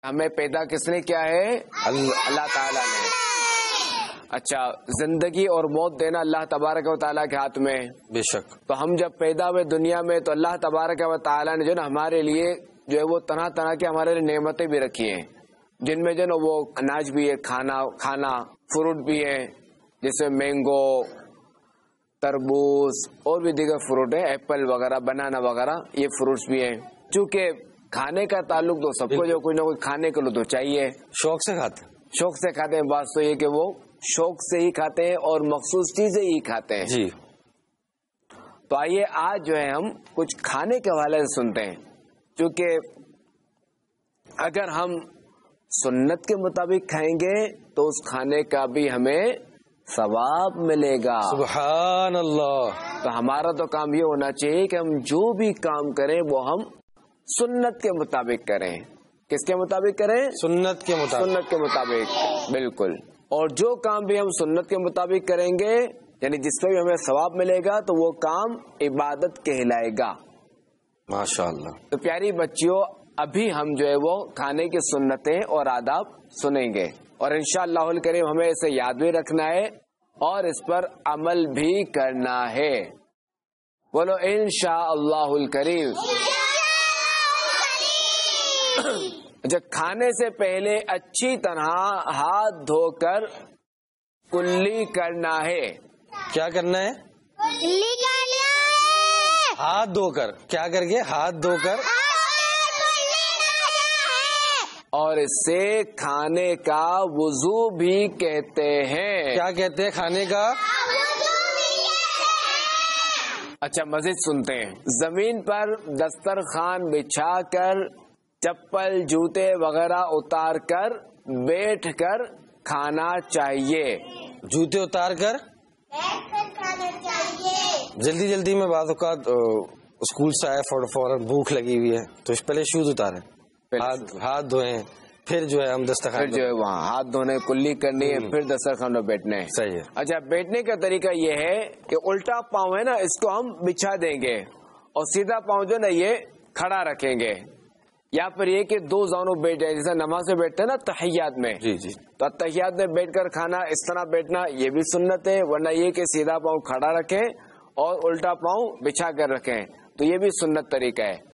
ہمیں پیدا کس نے کیا ہے؟ اللہ تعالیٰ نے. اچھا، زندگی اور موت دینا اللہ تبارک و تعالیٰ کے ہاتھ میں. بے شک. تو ہم جب پیدا ہوئے دنیا میں تو اللہ تبارک و تعالیٰ نے جو نا ہمارے لیے جو ہے وہ طرح طرح کی ہمارے لیے نعمتیں بھی رکھی ہیں، جن میں جو نا وہ اناج بھی ہے، کھانا فروٹ بھی ہے، جیسے مینگو، تربوز اور بھی دیگر فروٹ ہیں، ایپل وغیرہ، بنانا وغیرہ، یہ فروٹس بھی ہیں. چونکہ کھانے کا تعلق تو سب کو جو کوئی نہ کوئی کھانے کے لیے تو چاہیے. شوق سے کھاتے ہیں. شوق سے کھاتے ہیں. بات تو یہ کہ وہ شوق سے ہی کھاتے ہیں اور مخصوص چیزیں ہی کھاتے ہیں. جی. تو آئیے آج جو ہے ہم کچھ کھانے کے حوالے سے سنتے ہیں، کیونکہ اگر ہم سنت کے مطابق کھائیں گے تو اس کھانے کا بھی ہمیں ثواب ملے گا. سبحان اللہ. تو ہمارا تو کام یہ ہونا چاہیے کہ ہم جو بھی کام کریں وہ ہم سنت کے مطابق کریں. کس کے مطابق کریں؟ سنت کے مطابق. سنت کے مطابق، بالکل. اور جو کام بھی ہم سنت کے مطابق کریں گے، یعنی جس پہ بھی ہمیں ثواب ملے گا، تو وہ کام عبادت کہلائے گا. ماشاء اللہ. تو پیاری بچیوں، ابھی ہم جو ہے وہ کھانے کی سنتیں اور آداب سنیں گے، اور انشاءاللہ الکریم ہمیں اسے یاد بھی رکھنا ہے اور اس پر عمل بھی کرنا ہے. بولو انشاءاللہ الکریم. اچھا، کھانے سے پہلے اچھی طرح ہاتھ دھو کر کلی کرنا ہے. کیا کرنا ہے؟ ہاتھ دھو کر. کیا کر کے؟ ہاتھ دھو کر. اور اس سے کھانے کا وضو بھی کہتے ہیں. کیا کہتے ہیں کھانے کا؟ اچھا، مزید سنتے ہیں. زمین پر دسترخوان بچھا کر چپل جوتے وغیرہ اتار کر بیٹھ کر کھانا چاہیے. جوتے اتار کر جلدی جلدی میں بعض اوقات اسکول سے آئے، فوراً بھوک لگی ہوئی ہے تو اس پہلے شوز اتارے، ہاتھ دھوئیں، پھر جو ہے ہم دسترخوان جو ہے وہاں ہاتھ دھونے کلی کرنی ہے، پھر دسترخوان میں بیٹھنا ہے. صحیح ہے. اچھا، بیٹھنے کا طریقہ یہ ہے کہ الٹا پاؤں ہے نا، اس کو ہم بچھا دیں گے اور سیدھا پاؤں جو نا یہ کھڑا رکھیں گے، یا پھر یہ کہ دو زانوں بیٹھ جائیں، جیسے نماز میں بیٹھتے ہیں نا تحیات میں. جی جی. تو تحیات میں بیٹھ کر کھانا، اس طرح بیٹھنا یہ بھی سنت ہے، ورنہ یہ کہ سیدھا پاؤں کھڑا رکھیں اور الٹا پاؤں بچھا کر رکھیں، تو یہ بھی سنت طریقہ ہے.